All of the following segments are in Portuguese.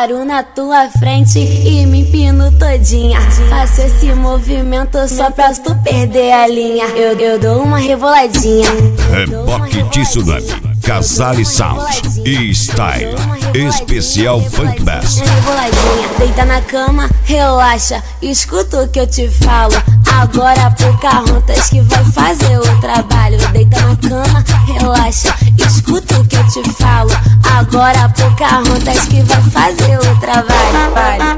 Paro na tua frente e me empino todinha. Faço esse movimento só pra tu perder a linha. Eu dou uma reboladinha. Reboque Tsunami, Casale Sound e Style, especial Funk Bass. Reboladinha, deita na cama, relaxa, escuta o que eu te falo. Agora Pocahontas que vai fazer o trabalho. Deita na cama, relaxa, escuta o que eu te falo. Agora Pocahontas que vai fazer o trabalho.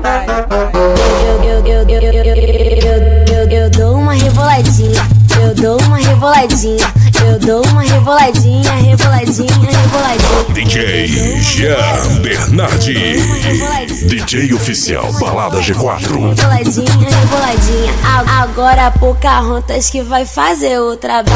Eu dou uma reboladinha, eu dou uma reboladinha, eu dou uma reboladinha, reboladinha, reboladinha. DJ Jean Bernardi, DJ oficial Balada G4. Reboladinha, reboladinha. Agora Pocahontas que vai fazer o trabalho.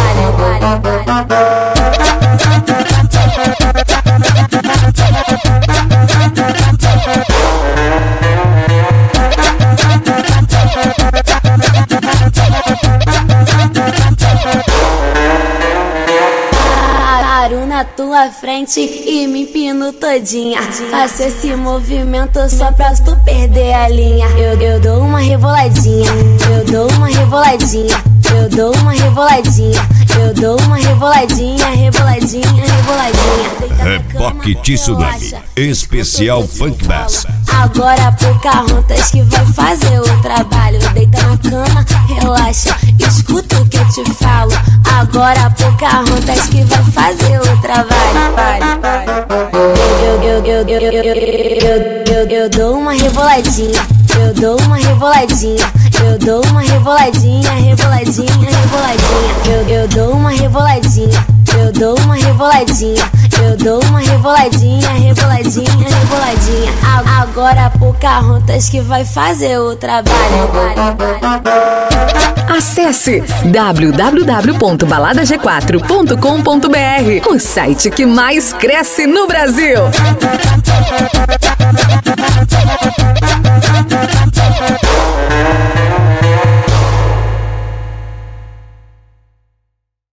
Paro na tua frente e me empino todinha. Faço esse movimento só pra tu perder a linha. Eu dou uma reboladinha, eu dou uma reboladinha, eu dou uma reboladinha, eu dou uma reboladinha, reboladinha, reboladinha. Reboque Tsunami, especial Funk Bass. Agora Pocahontas que vai fazer o trabalho. Deita na cama, relaxa, escuta o que eu te falo. Agora Pocahontas que vai fazer o trabalho. Eu dou uma reboladinha, eu dou uma reboladinha, eu dou uma reboladinha, reboladinha, reboladinha. Eu dou uma reboladinha, eu dou uma reboladinha, eu dou uma reboladinha, reboladinha, reboladinha. Agora Pocahontas que vai fazer o trabalho. Acesse www.baladag4.com.br, o site que mais cresce no Brasil.